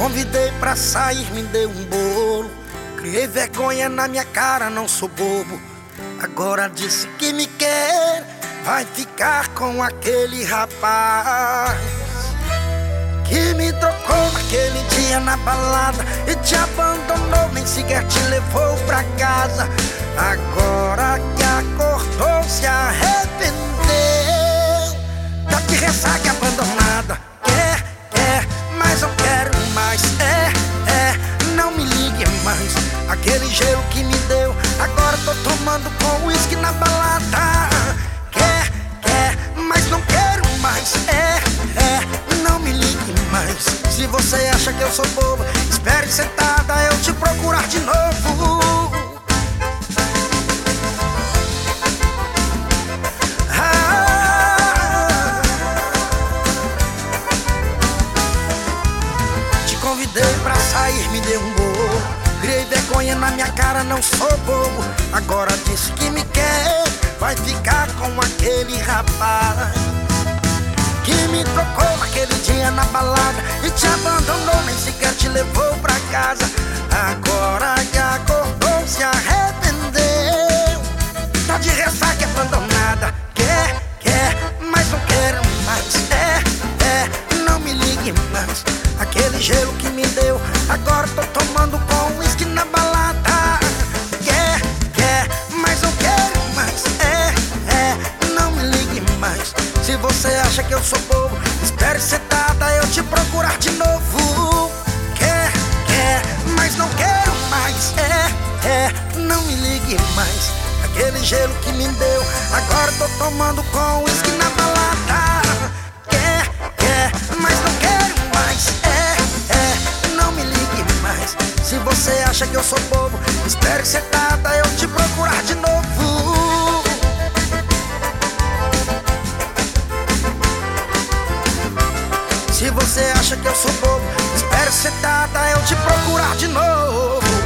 convidei pra sair, me deu um bolo. Criei vergonha na minha cara, não sou bobo. Agora disse que me quer, vai ficar com aquele rapaz que me trocou naquele dia na balada e te abandonou, nem sequer te levou pra casa. Agora que acordou, se arrependeu. Tá de ressaca abandonada. Quer, mas não quero mais. Não me ligue mais. Aquele gelo que me deu, agora tô tomando com uísque na balada. Quer, mas não quero mais. Não me ligue mais. Se você acha que eu sou bobo, espere sentada eu te procurar de novo. Te convidei pra sair, me deu um bolo. Criei vergonha na minha cara, não sou bobo. Agora disse que me quer, vai ficar com aquele rapaz que me trocou naquele dia na balada e te abandonou, nem sequer te levou pra casa. Agora que acordou, se arrependeu. Tá de ressaca abandonada. Quer, mas não quero mais. Não me ligue mais. Aquele gelo que me deu, agora tô tomando com uísque na balada. Quer, mas não quero mais. Não me ligue mais. Se você acha que eu sou bobo, espere sentada eu te procurar de novo. Quer, mas não quero mais. Não me ligue mais. Aquele gelo que me deu, agora tô tomando com uísque na balada. Quer, mas não quero mais. Não me ligue mais. Se você acha que eu sou bobo, espere sentada eu te procurar de novo. Se você acha que eu sou bobo, espere sentada eu te procurar de novo.